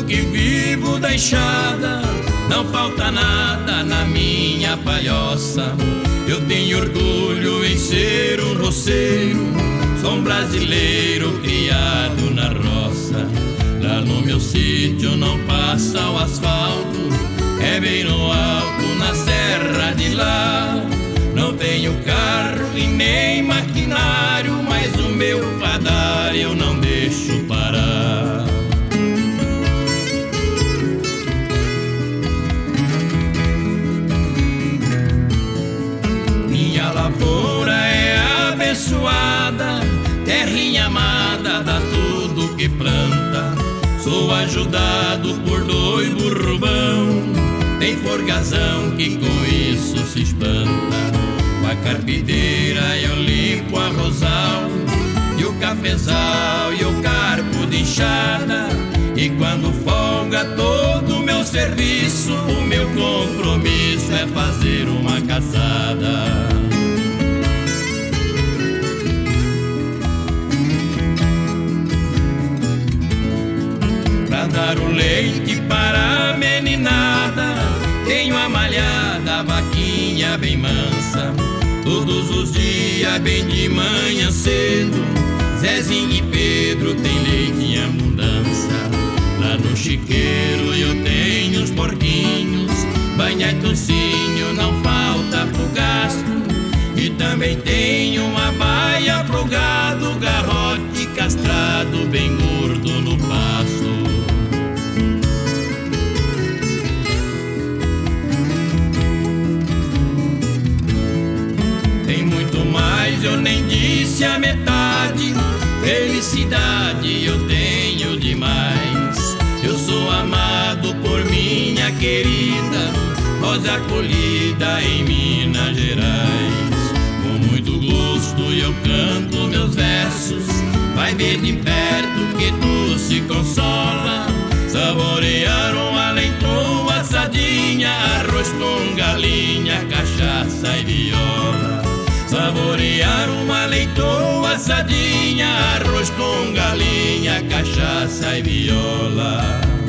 que vivo da enxada, não falta nada na minha palhoça. Eu tenho orgulho em ser um roceiro, sou um brasileiro criado na roça. Lá no meu sítio não passa o asfalto, é bem no alto, na serra de lá. Não tenho carro e nem maquinário, mas o meu padar eu não deixo parar. Minha lavoura é abençoada, terrinha amada, dá tudo que planta. Sou ajudado por 2 burro bom, tem forgazão que com isso se espanta. Com a carpideira eu limpo a rosal, e o cafezal e o carpo de enxada. E quando folga todo o meu serviço, o meu compromisso é fazer uma caçada. Pra dar o leite para a meninada, tenho a malhada, a vaquinha bem mansa. Todos os dias, bem de manhã cedo, Zezinho e Pedro tem leite em abundância. Lá no chiqueiro eu tenho os porquinhos, banha e tocinho não falta pro gasto. E também tenho uma baia pro gado, garrote castrado, bem gordo no pasto. Mas eu nem disse a metade, felicidade eu tenho demais. Eu sou amado por minha querida, rosa colhida em Minas Gerais. Com muito gosto eu canto meus versos, vai ver de perto que tu se consola. Saborear uma leitoa assadinha, arroz com galinha, cachaça e viola. Saborear uma leitoa assadinha, arroz com galinha, cachaça e viola.